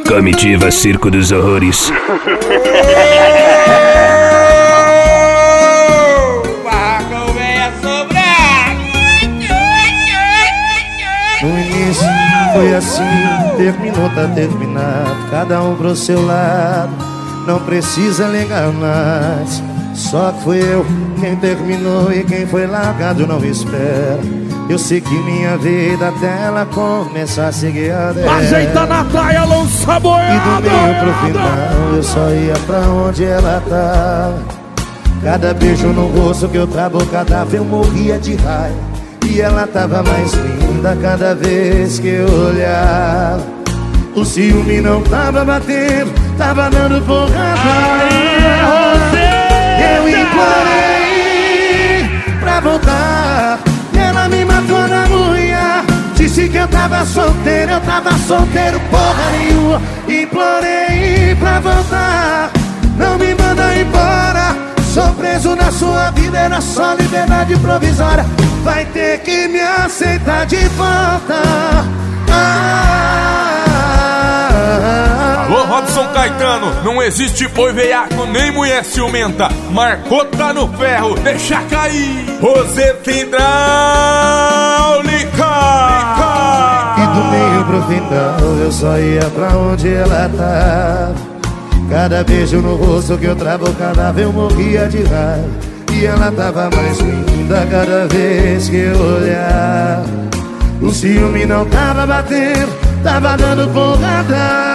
Comitiva Circo dos Horrores. No início foi assim, terminou, tá terminado. Cada um pro seu lado, não precisa ligar mais. Só que fui eu quem terminou e quem foi largado não espera. Eu segui minha vida até ela começar a seguir a dela. Ajeita na praia, lança boiada. E do meio pro final eu só ia pra onde ela tá. Cada beijo no rosto que eu travo, cada vez eu morria de raiva. E ela tava mais linda cada vez que eu olhava. O ciúme não tava batendo, tava dando porrada. Eu implorei pra voltar, ela me matou na unha. Disse que eu tava solteiro porra nenhuma. Implorei pra voltar, não me manda embora. Sou preso na sua vida, era só liberdade provisória. Vai ter que me aceitar de volta. Alô, Robson Caetano, não existe boi veiaco nem mulher ciumenta. Marcou, tá no ferro, deixa cair. Roseta hidráulica. E do meio pro final eu só ia pra onde ela tá. Cada beijo no rosto que eu travo, cada vez eu morria de raiva. E ela tava mais linda cada vez que eu olhava. O ciúme não tava batendo, tava dando porrada.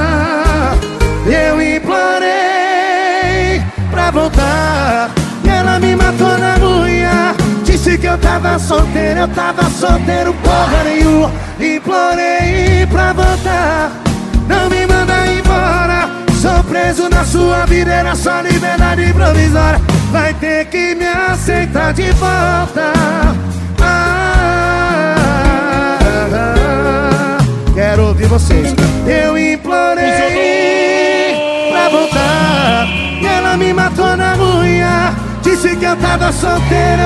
Eu implorei pra voltar, e ela me matou na unha. Disse que eu tava solteiro porra nenhuma. Implorei pra voltar, não me manda embora. Sou preso na sua vida, era só liberdade provisória. Vai ter que me aceitar de volta. Quero ouvir vocês. Eu implorei pra voltar, e ela me matou na unha. Disse que eu tava solteiro.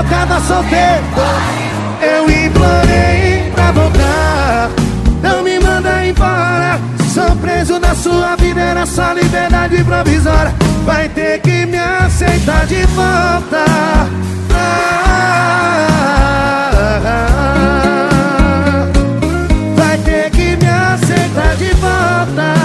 Eu implorei pra voltar, não me manda embora. Sou preso na sua vida, era só liberdade provisória. Vai ter que me aceitar de volta. Vai ter que me aceitar de volta.